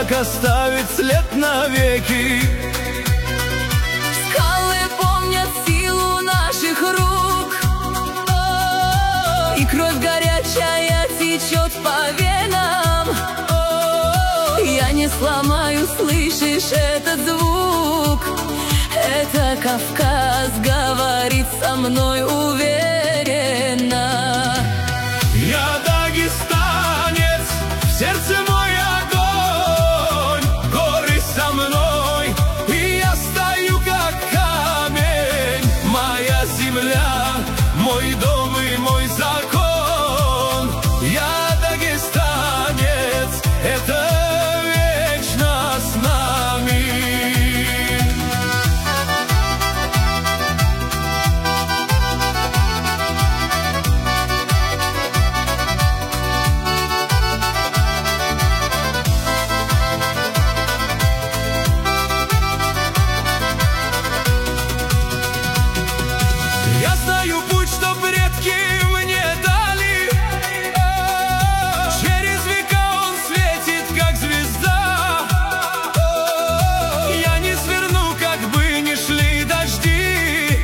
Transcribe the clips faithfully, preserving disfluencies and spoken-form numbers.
так оставить след навеки. Скалы помнят силу наших рук, и кровь горячая течет по венам. Я не сломаю, слышишь этот звук? Это Кавказ говорит со мной уверенно. Я дагестанец, в сердце мой огонь, горы со мной, и я стою как камень. Моя земля, мой дом и мой закон. Я дагестанец, это вечно с нами. Я знаю путь, что предки мне дали. Через века он светит, как звезда. Я не сверну, как бы ни шли дожди.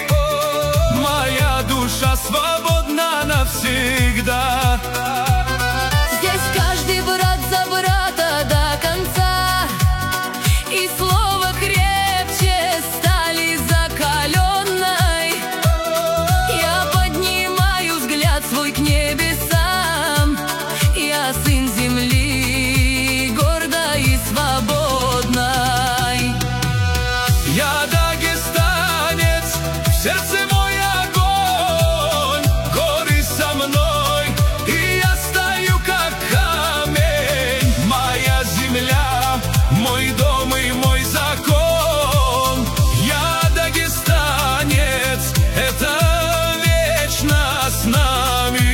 Моя душа свободна навсегда. Здесь каждый брат за брата до конца, и слово крепче стали закаленной. Я поднимаю взгляд свой к небесам. Я сын земли, гордой и свободной. Я дагестанец, в сердце мой огонь, горы со мной, и я стою как камень. Моя земля, мой дом и мой закон. Я дагестанец, это вечно с нами.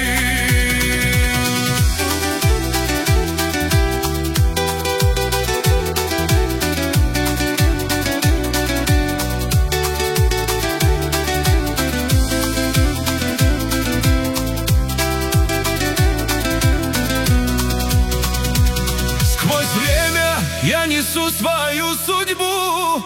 Сквозь время я несу свою судьбу.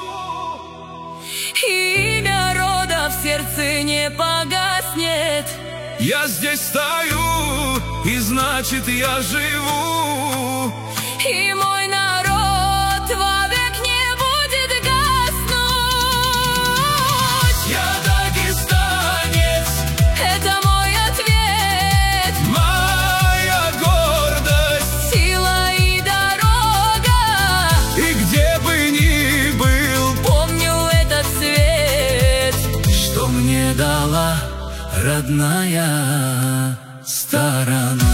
Имя рода в сердце не погаснет. Я здесь стою, и значит я живу. И мой народ вовек не будет гаснуть. Я дагестанец, Это мой ответ, моя гордость. сила и дорога. И где бы ни был, Помню этот свет. что мне дала родная сторона.